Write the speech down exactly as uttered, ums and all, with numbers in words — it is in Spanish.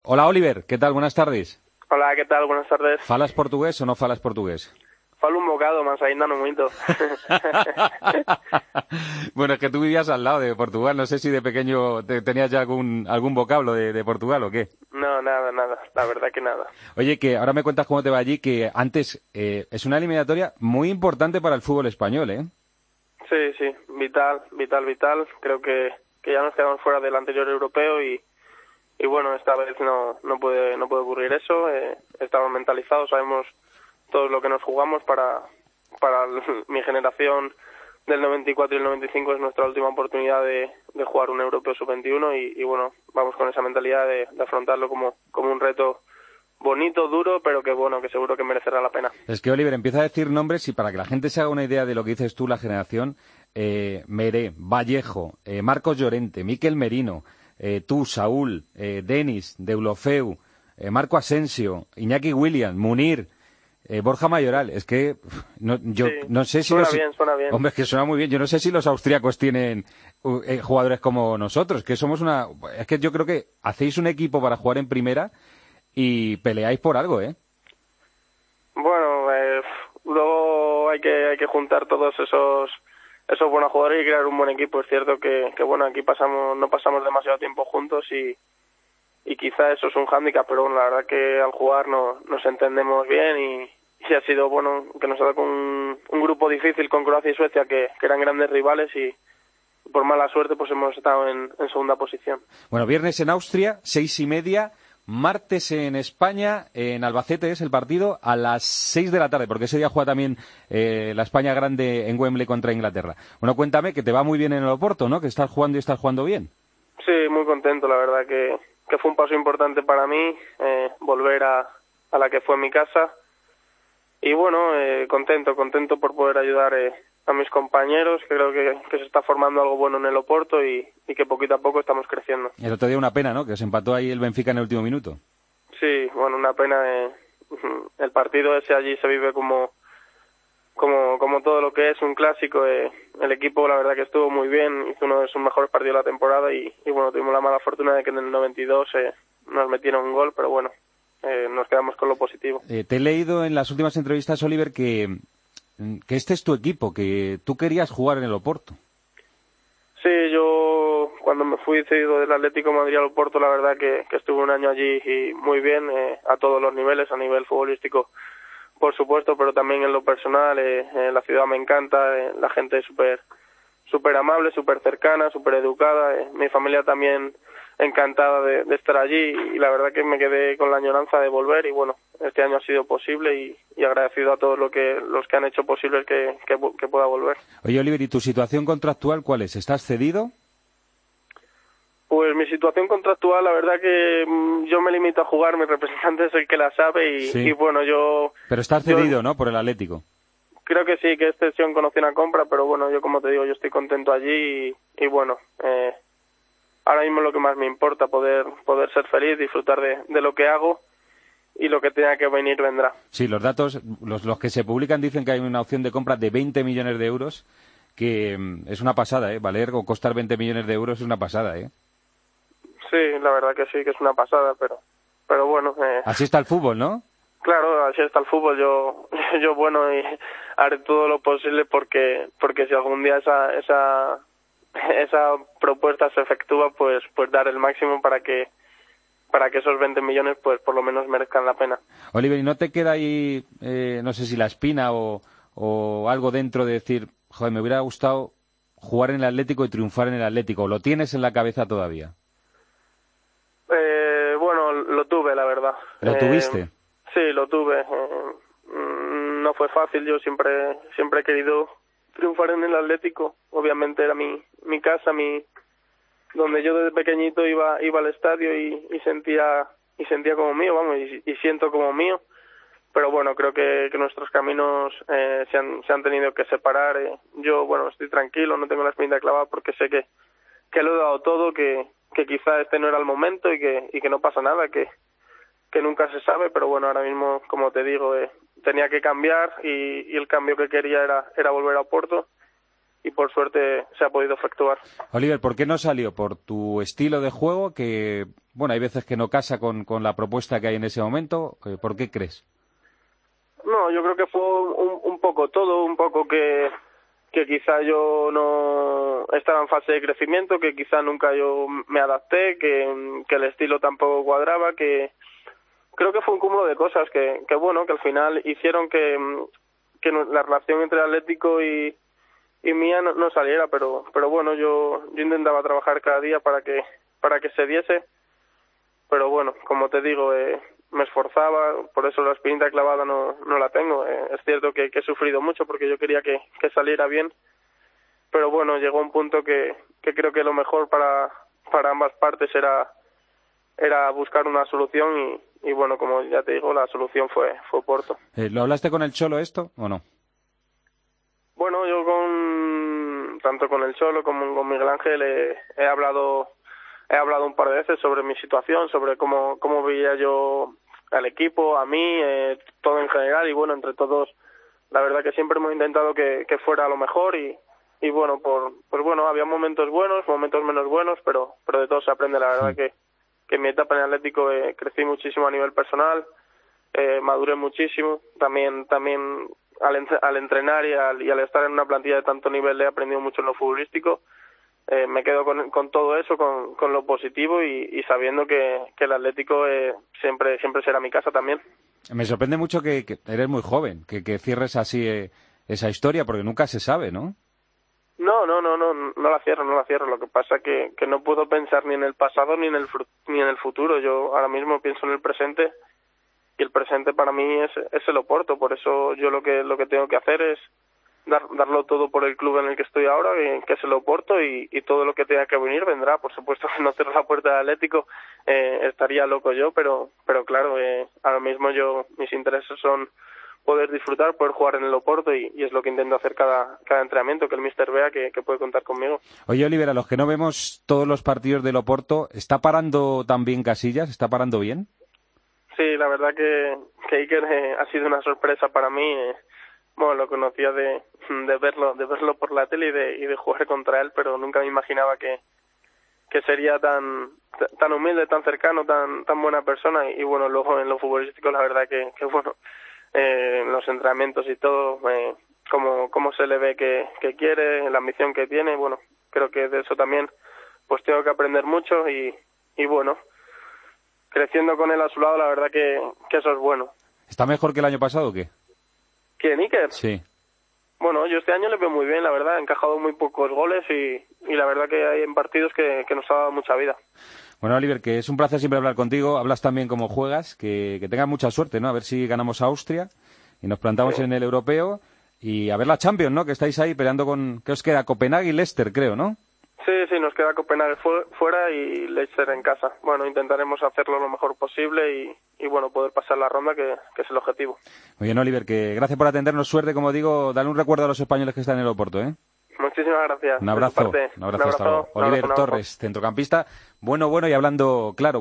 Hola Oliver, ¿qué tal? Buenas tardes. Hola, ¿qué tal? Buenas tardes. ¿Falas portugués o no falas portugués? Falo un bocado, mas ainda no moito. Bueno, es que tú vivías al lado de Portugal, no sé si de pequeño te- tenías ya algún, algún vocablo de, de Portugal o qué. No, nada, nada. La verdad que nada. Oye, que ahora me cuentas cómo te va allí, que antes eh, es una eliminatoria muy importante para el fútbol español, ¿eh? Sí, sí, vital, vital, vital. Creo que, que ya nos quedamos fuera del anterior europeo y, y bueno, esta vez no, no puede no puede ocurrir eso. Eh, estamos mentalizados, sabemos todo lo que nos jugamos para, para mi generación del noventa y cuatro y el noventa y cinco es nuestra última oportunidad de, de jugar un europeo sub veintiuno y, y bueno, vamos con esa mentalidad de, de afrontarlo como, como un reto bonito, duro, pero que bueno, que seguro que merecerá la pena. Es que Oliver empieza a decir nombres y para que la gente se haga una idea de lo que dices tú, la generación, eh, Meré, Vallejo, eh, Marcos Llorente, Miquel Merino, eh, tú, Saúl, eh, Denis, Deulofeu, eh, Marco Asensio, Iñaki Williams, Munir, eh, Borja Mayoral. Es que uf, no, yo Sí, no sé si suena los... bien, suena bien. Hombre, es que suena muy bien. Yo no sé si los austríacos tienen uh, eh, jugadores como nosotros, que somos una... Es que yo creo que hacéis un equipo para jugar en primera y peleáis por algo, ¿eh? Bueno, eh, luego hay que hay que juntar todos esos esos buenos jugadores y crear un buen equipo. Es cierto que, que bueno, aquí pasamos no pasamos demasiado tiempo juntos y, y quizá eso es un hándicap, pero bueno, la verdad que al jugar no, nos entendemos bien y, y ha sido bueno que nos ha dado un, un grupo difícil con Croacia y Suecia que, que eran grandes rivales y por mala suerte pues hemos estado en, en segunda posición. Bueno, viernes en Austria, seis y media. Martes en España, en Albacete es el partido a las seis de la tarde, porque ese día juega también eh, la España grande en Wembley contra Inglaterra. Bueno, cuéntame que te va muy bien en el Oporto, ¿no? Que estás jugando y estás jugando bien. Sí, muy contento, la verdad que, que fue un paso importante para mí, eh, volver a, a la que fue mi casa. Y bueno, eh, contento, contento por poder ayudar eh, a mis compañeros, que creo que, que se está formando algo bueno en el Oporto y, y que poquito a poco estamos creciendo. El otro día una pena, ¿no? Que se empató ahí el Benfica en el último minuto. Sí, bueno, una pena. Eh, el partido ese allí se vive como, como, como todo lo que es un clásico. Eh, el equipo, la verdad que estuvo muy bien, hizo uno de sus mejores partidos de la temporada y, y bueno, tuvimos la mala fortuna de que en el noventa y dos eh, nos metieron un gol, pero bueno, eh, nos quedamos con lo positivo. Eh, te he leído en las últimas entrevistas, Oliver, que, que este es tu equipo, que tú querías jugar en el Oporto. Sí, yo cuando me fui cedido del Atlético de Madrid al Oporto, la verdad que, que estuve un año allí y muy bien, eh, a todos los niveles, a nivel futbolístico, por supuesto, pero también en lo personal. Eh, eh, la ciudad me encanta, eh, la gente es súper súper amable, súper cercana, súper educada, eh, mi familia también encantada de, de estar allí y la verdad que me quedé con la añoranza de volver y bueno, este año ha sido posible y, y agradecido a todos lo que, los que han hecho posible que, que, que pueda volver. Oye, Oliver, ¿y tu situación contractual cuál es? ¿Estás cedido? Pues mi situación contractual, la verdad que mmm, yo me limito a jugar, mi representante es el que la sabe y, Sí. y bueno, yo... Pero estás yo cedido, ¿no? Por el Atlético. creo que sí, que es cesión con opción a compra, pero bueno, yo como te digo, yo estoy contento allí y, y bueno, eh, ahora mismo es lo que más me importa, poder poder ser feliz, disfrutar de, de lo que hago y lo que tenga que venir vendrá. Sí, los datos, los, los que se publican dicen que hay una opción de compra de veinte millones de euros, que mm, es una pasada, ¿eh? Valer o costar veinte millones de euros es una pasada, ¿eh? Sí, la verdad que sí, que es una pasada, pero pero bueno, eh, Así está el fútbol, ¿no? claro, así está el fútbol. Yo, yo bueno, y haré todo lo posible porque, porque si algún día esa, esa, esa propuesta se efectúa, pues, pues dar el máximo para que, para que esos veinte millones, pues, por lo menos merezcan la pena. Oliver, ¿y no te queda ahí, eh, no sé si la espina o, o algo dentro de decir, joder, me hubiera gustado jugar en el Atlético y triunfar en el Atlético? ¿Lo tienes en la cabeza todavía? Eh, bueno, lo tuve, la verdad. ¿Lo Eh, tuviste? sí, lo tuve. Eh, mm, no fue fácil. Yo siempre, siempre he querido triunfar en el Atlético. Obviamente era mi, mi casa, mi, donde yo desde pequeñito iba iba al estadio y, y sentía y sentía como mío, vamos, y, y siento como mío, pero bueno, creo que, que nuestros caminos eh, se han se han tenido que separar. eh. Yo, bueno, estoy tranquilo, no tengo la espinita clavada porque sé que, que lo he dado todo, que, que quizá este no era el momento y que y que no pasa nada, que, que nunca se sabe, pero bueno, ahora mismo, como te digo, eh, tenía que cambiar y, y el cambio que quería era era volver a Oporto. y por suerte se ha podido efectuar. Oliver, ¿por qué no salió? ¿Por tu estilo de juego que, bueno, hay veces que no casa con, con la propuesta que hay en ese momento? ¿Por qué crees? No, yo creo que fue un, un poco todo, un poco que, que quizá yo no estaba en fase de crecimiento, que quizá nunca yo me adapté, que, que el estilo tampoco cuadraba, que creo que fue un cúmulo de cosas que, que bueno, que al final hicieron que, que la relación entre Atlético y, y mía no, no saliera, pero pero bueno, yo, yo intentaba trabajar cada día para que para que se diese, pero bueno, como te digo, eh, me esforzaba, por eso la espinita clavada no, no la tengo. Eh, es cierto que, que he sufrido mucho porque yo quería que, que saliera bien, pero bueno, llegó un punto que, que creo que lo mejor para, para ambas partes era, era buscar una solución y, y bueno, como ya te digo, la solución fue, fue Oporto. Eh, ¿Lo hablaste con el Cholo esto o no? Bueno, yo con tanto con el Cholo como con Miguel Ángel he, he hablado he hablado un par de veces sobre mi situación, sobre cómo cómo veía yo al equipo, a mí, eh, todo en general, y bueno, entre todos, la verdad que siempre hemos intentado que, que fuera lo mejor y, y bueno, por pues bueno, había momentos buenos, momentos menos buenos, pero pero de todo se aprende. La verdad sí. que, que en mi etapa en Atlético eh, crecí muchísimo a nivel personal, eh, maduré muchísimo, también también al, entre, al entrenar y al, y al estar en una plantilla de tanto nivel he aprendido mucho en lo futbolístico. Eh, me quedo con, con todo eso, con, con lo positivo y, y sabiendo que, que el Atlético eh, siempre siempre será mi casa también. Me sorprende mucho que, que eres muy joven, que, que cierres así eh, esa historia, porque nunca se sabe, ¿no? No, no, no, no, no la cierro, no la cierro. Lo que pasa es que, que no puedo pensar ni en el pasado ni en el ni en el futuro. Yo ahora mismo pienso en el presente y el presente para mí es, es el Oporto. Por eso yo lo que lo que tengo que hacer es Dar, darlo todo por el club en el que estoy ahora, que es el Oporto, y, y todo lo que tenga que venir vendrá. Por supuesto que no cierro la puerta de Atlético, eh, estaría loco yo, pero pero claro, eh, ahora mismo yo mis intereses son poder disfrutar, poder jugar en el Oporto y, y es lo que intento hacer cada cada entrenamiento, que el míster vea que, que puede contar conmigo. Oye, Oliver, a los que no vemos todos los partidos del Oporto, ¿está parando también Casillas? ¿Está parando bien? Sí, la verdad que, que Iker eh, ha sido una sorpresa para mí. Eh, Bueno, lo conocía de, de verlo de verlo por la tele y de, y de jugar contra él, pero nunca me imaginaba que, que sería tan tan humilde, tan cercano, tan tan buena persona. Y, y bueno, luego en lo futbolístico, la verdad que, que bueno, eh, en los entrenamientos y todo, eh, cómo, cómo se le ve que, que quiere, la ambición que tiene, bueno, creo que de eso también pues tengo que aprender mucho y, y bueno, creciendo con él a su lado, la verdad que, que eso es bueno. ¿Está mejor que el año pasado o qué? ¿Quién, Iker? Sí. Bueno, yo este año le veo muy bien, la verdad, ha encajado muy pocos goles y, y la verdad que hay en partidos que, que nos ha dado mucha vida. Bueno, Oliver, que es un placer siempre hablar contigo, hablas también como juegas, que, que tengas mucha suerte, ¿no? A ver si ganamos a Austria y nos plantamos sí. en el europeo y a ver la Champions, ¿no? Que estáis ahí peleando con, ¿qué os queda? Copenhague y Leicester, creo, ¿no? Sí, sí, nos queda Copenhague fu- fuera y Leicester en casa. Bueno, intentaremos hacerlo lo mejor posible y, y bueno, poder pasar la ronda, que, que es el objetivo. Muy bien, Oliver, que gracias por atendernos, suerte, como digo, dale un recuerdo a los españoles que están en el Oporto, ¿eh? Muchísimas gracias. Un abrazo, un abrazo, un abrazo hasta luego. Oliver un abrazo, Torres, centrocampista, bueno, bueno y hablando claro.